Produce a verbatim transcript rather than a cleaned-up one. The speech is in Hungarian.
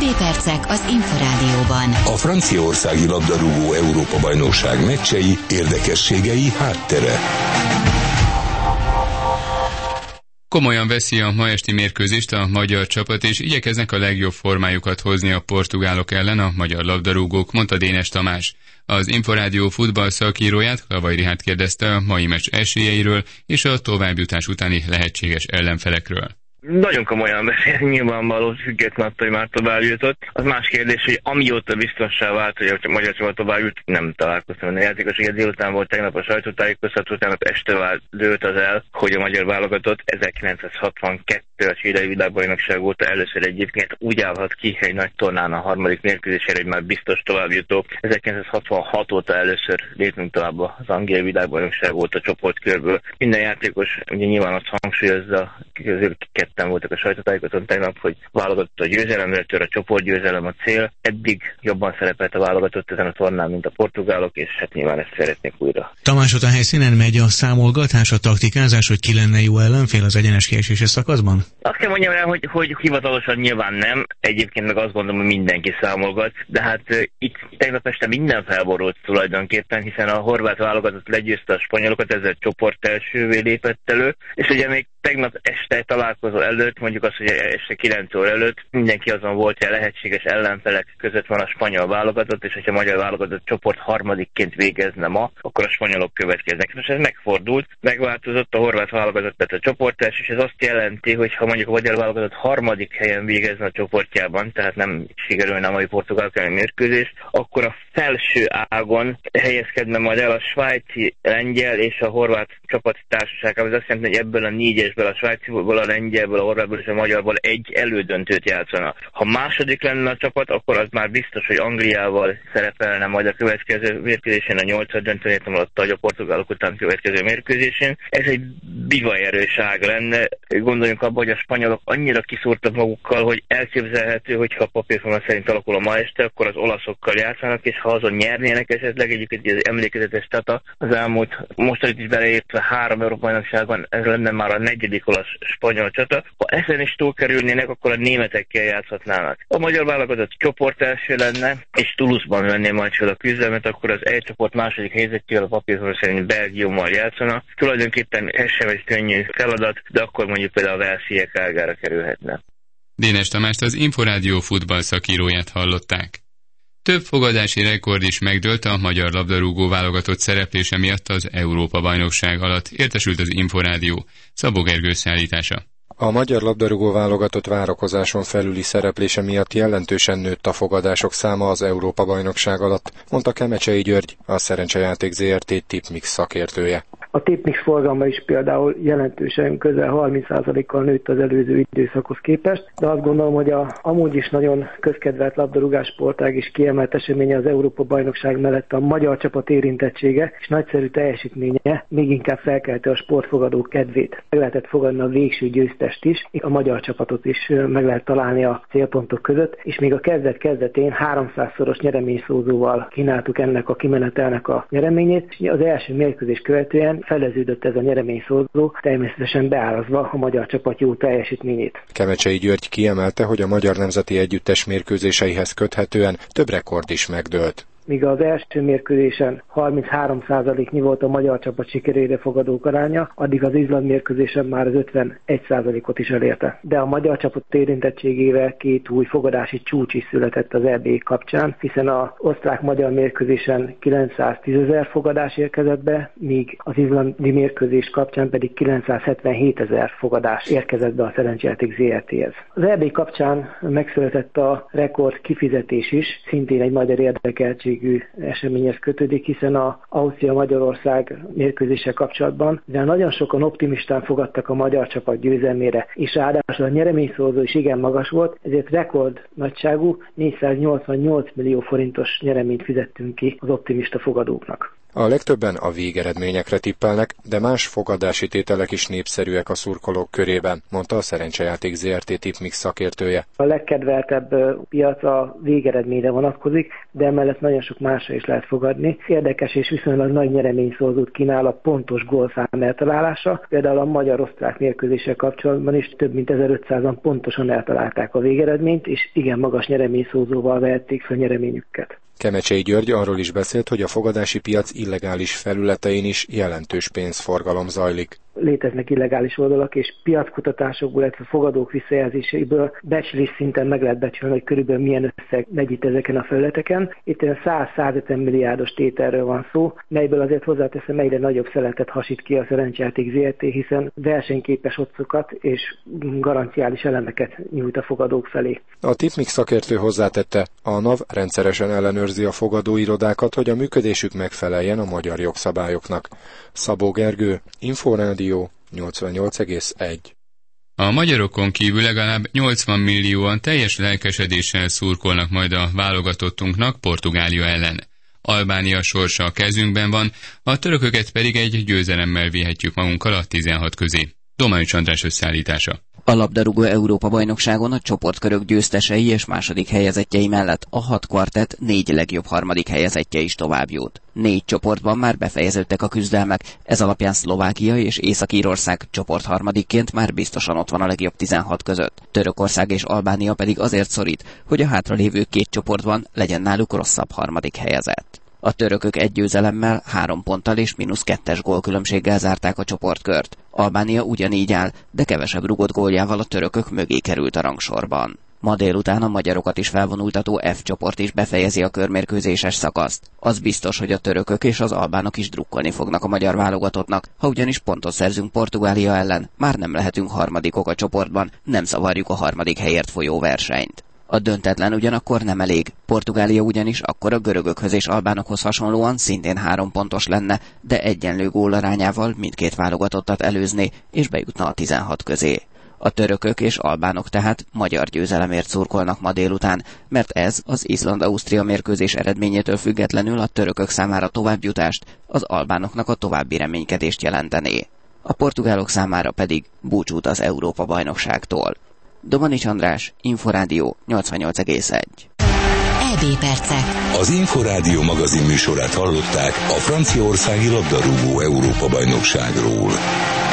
Hírei percek az Inforádióban. A franciaországi labdarúgó Európa-bajnokság meccsei, érdekességei, háttere. Komolyan veszi a ma esti mérkőzést a magyar csapat, és igyekeznek a legjobb formájukat hozni a portugálok ellen a magyar labdarúgók, mondta Dénes Tamás. Az Inforádió futball szakíróját, Lavai Richárd kérdezte a mai meccs esélyeiről és a továbbjutás utáni lehetséges ellenfelekről. Nagyon komolyan beszél, nyilvánvaló, független attól, hogy már tovább jutott. Az más kérdés, hogy amióta biztossá vált, hogy a magyar csapat tovább jut, nem találkoztam a játékos. Ugye délután volt tegnap a sajtótájékoztató, tegnap este dőlt az el, hogy a magyar válogatott ezerkilencszázhatvankettő a chilei világbajnokság óta először egyébként úgy állhat ki egy nagy tornán a harmadik mérkőzésére, hogy már biztos továbbjutó. ezerkilencszázhatvanhat óta először lépünk tovább az angliai világbajnokság óta csoportkörből. Minden játékos ugye nyilván azt hangsúlyozza, közül ketten voltak a sajtótájékoztatón tegnap, hogy válogatott a győzelemre, tör a csoportgyőzelem a cél. Eddig jobban szerepelt a válogatott ezen a tornán, mint a portugálok, és hát nyilván ezt szeretnék újra. Tamás, ott a helyszínen megy a számolgatás, a taktikázás, hogy ki lenne jó ellenfél az egyenes kieséses szakaszban? Azt kell mondjam el, hogy, hogy hivatalosan nyilván nem, egyébként meg azt gondolom, hogy mindenki számolgat, de hát uh, itt tegnap este minden felborult tulajdonképpen, hiszen a horvát válogatott legyőzte a spanyolokat, ezzel csoport elsővé lépett elő, és ugye még tegnap este találkozó előtt, mondjuk azt, hogy este kilenc óra előtt mindenki azon volt, hogy a lehetséges ellenfelek között van a spanyol válogatott, és hogyha a magyar válogatott csoport harmadikként végezne ma, akkor a spanyolok következnek. Most ez megfordult, megváltozott, a horvát válogatott lett a csoportás, és ez azt jelenti, hogy ha mondjuk a magyar válogatott harmadik helyen végezne a csoportjában, tehát nem sikerülne a mai portugál elleni mérkőzés, akkor a felső ágon helyezkedne majd el a svájci, lengyel és a horvát csapati társaság. Ez azt jelenti, hogy ebből a négyesből, a svájciból, a lengyelből, a horvátból és a magyarból egy elődöntőt játszana. Ha második lenne a csapat, akkor az már biztos, hogy Angliával szerepelne majd a következő mérkőzésén, a nyolcad döntőn, alatt a portugálok után következő mérkőzésén. Ez egy bivajerős ág lenne. Gondoljunk abba, hogy a spanyolok annyira kiszúrtak magukkal, hogy elképzelhető, hogy ha a papírforma szerint alakul a ma este, akkor az olaszokkal játszanak, és ha azon nyernének esetleg, egyébként az emlékezetes Tata az elmúlt mostanit is beleértve három Európa-bajnokságban, ez lenne már a negyedik olasz spanyol csata. Ha ezen is túlkerülnének, akkor a németekkel játszhatnának. A magyar válogatott csoport első lenne, és Toulouse-ban venné majd fel a küzdelmet, akkor az egy csoport második helyzetével a papírforma szerint Belgiummal játszana. Tulajdonképpen ez sem egy könnyű feladat, de akkor mondjuk például a velsziek ágára kerülhetne. Dénes Tamást, az Inforádió futball szakíróját hallották. Több fogadási rekord is megdőlt a magyar labdarúgó válogatott szereplése miatt az Európa-bajnokság alatt, értesült az Inforádió. Szabó Gergő szállítása. A magyar labdarúgó válogatott várakozáson felüli szereplése miatt jelentősen nőtt a fogadások száma az Európa-bajnokság alatt, mondta Kemecsei György, a Szerencsejáték zé er té Tipmix szakértője. A Tipmix forgalma is például jelentősen közel harminc százalékkal nőtt az előző időszakhoz képest, de azt gondolom, hogy a amúgy is nagyon közkedvelt labdarúgássportág is kiemelt eseménye az Európa-bajnokság mellett a magyar csapat érintettsége és nagyszerű teljesítménye még inkább felkelte a sportfogadók kedvét. Meg lehetett fogadni a végső győztest is, a magyar csapatot is meg lehet találni a célpontok között, és még a kezdet-kezdetén háromszázszoros nyereményszózóval kínáltuk ennek a kimenetelnek a nyereményét, és az első mérkőzés követően feleződött ez a nyereményszózó, természetesen beárazva a magyar csapat jó teljesítményét. Kemecsei György kiemelte, hogy a magyar nemzeti együttes mérkőzéseihez köthetően több rekord is megdőlt. Míg az első mérkőzésen harminchárom százaléknyi volt a magyar csapat sikerére fogadók aránya, addig az Izland mérkőzésen már az ötvenegy százalékot is elérte. De a magyar csapat érintettségével két új fogadási csúcs is született az é bé kapcsán, hiszen az osztrák-magyar mérkőzésen kilencszáztízezer fogadás érkezett be, míg az izlandi mérkőzés kapcsán pedig kilencszázhetvenhétezer fogadás érkezett be a Szerencsejáték zé er té-hez. Az é bé kapcsán megszületett a rekord kifizetés is, szintén egy magyar érdekeltség eseményhez kötődik, hiszen az Ausztria-Magyarország mérkőzéssel kapcsolatban, de nagyon sokan optimistán fogadtak a magyar csapat győzelmére, és ráadásul a nyereményszózó is igen magas volt, ezért rekord nagyságú négyszáznyolcvannyolc millió forintos nyereményt fizettünk ki az optimista fogadóknak. A legtöbben a végeredményekre tippelnek, de más fogadási tételek is népszerűek a szurkolók körében, mondta a Szerencsejáték zé er té Tipmix szakértője. A legkedveltebb piac a végeredményre vonatkozik, de emellett nagyon sok másra is lehet fogadni. Érdekes és viszonylag nagy nyereményszorzót kínál a pontos gólszám eltalálása. Például a magyar-osztrák mérkőzéssel kapcsolatban is több mint ezerötszázan pontosan eltalálták a végeredményt, és igen magas nyereményszorzóval vehették fel nyereményüket. Kemecsei György arról is beszélt, hogy a fogadási piac illegális felületein is jelentős pénzforgalom zajlik. Léteznek illegális oldalak, és piackutatásokból, illetve fogadók visszajelzéséből becslés szinten meg lehet becsülni, hogy körülbelül milyen összeg megy itt ezeken a felületeken. Itt száz-százötven milliárdos tételről van szó, melyből azért hozzáteszem egyre nagyobb szeletet hasít ki a Szerencsejáték zé er té, hiszen versenyképes oddszokat és garanciális elemeket nyújt a fogadók felé. A Tipmix szakértő hozzátette, a NAV rendszeresen ellenőrzi a fogadóirodákat, hogy a működésük megfeleljen a magyar jogszabályoknak. Szabó Gergő, Inforádió nyolcvannyolc egész egy. A magyarokon kívül legalább nyolcvan millióan teljes lelkesedéssel szurkolnak majd a válogatottunknak Portugália ellen. Albánia sorsa a kezünkben van, a törököket pedig egy győzelemmel vihetjük magunkkal a tizenhat közé. Domanics András összeállítása. A labdarúgó Európa-bajnokságon a csoportkörök győztesei és második helyezettjei mellett a hat kvartett négy legjobb harmadik helyezettje is tovább jut. Négy csoportban már befejeződtek a küzdelmek, ez alapján Szlovákia és Észak-Írország csoportharmadikként már biztosan ott van a legjobb tizenhat között. Törökország és Albánia pedig azért szorít, hogy a hátralévő két csoportban legyen náluk rosszabb harmadik helyezett. A törökök egy győzelemmel, három ponttal és mínusz kettes gólkülönbséggel zárták a csoportkört. Albánia ugyanígy áll, de kevesebb rugott góljával a törökök mögé került a rangsorban. Ma délután a magyarokat is felvonultató F csoport is befejezi a körmérkőzéses szakaszt. Az biztos, hogy a törökök és az albánok is drukkolni fognak a magyar válogatottnak, ha ugyanis pontot szerzünk Portugália ellen, már nem lehetünk harmadikok a csoportban, nem zavarjuk a harmadik helyért folyó versenyt. A döntetlen ugyanakkor nem elég. Portugália ugyanis akkor a görögökhöz és albánokhoz hasonlóan szintén három pontos lenne, de egyenlő gólarányával mindkét válogatottat előzné, és bejutna a tizenhat közé. A törökök és albánok tehát magyar győzelemért szurkolnak ma délután, mert ez az Izland-Ausztria mérkőzés eredményétől függetlenül a törökök számára továbbjutást, az albánoknak a további reménykedést jelentené. A portugálok számára pedig búcsút az Európa-bajnokságtól. Domanics András, Inforádió nyolcvannyolc egész egy. é bé percek. Az Inforádió magazin műsorát hallották a franciaországi labdarúgó Európa-bajnokságról.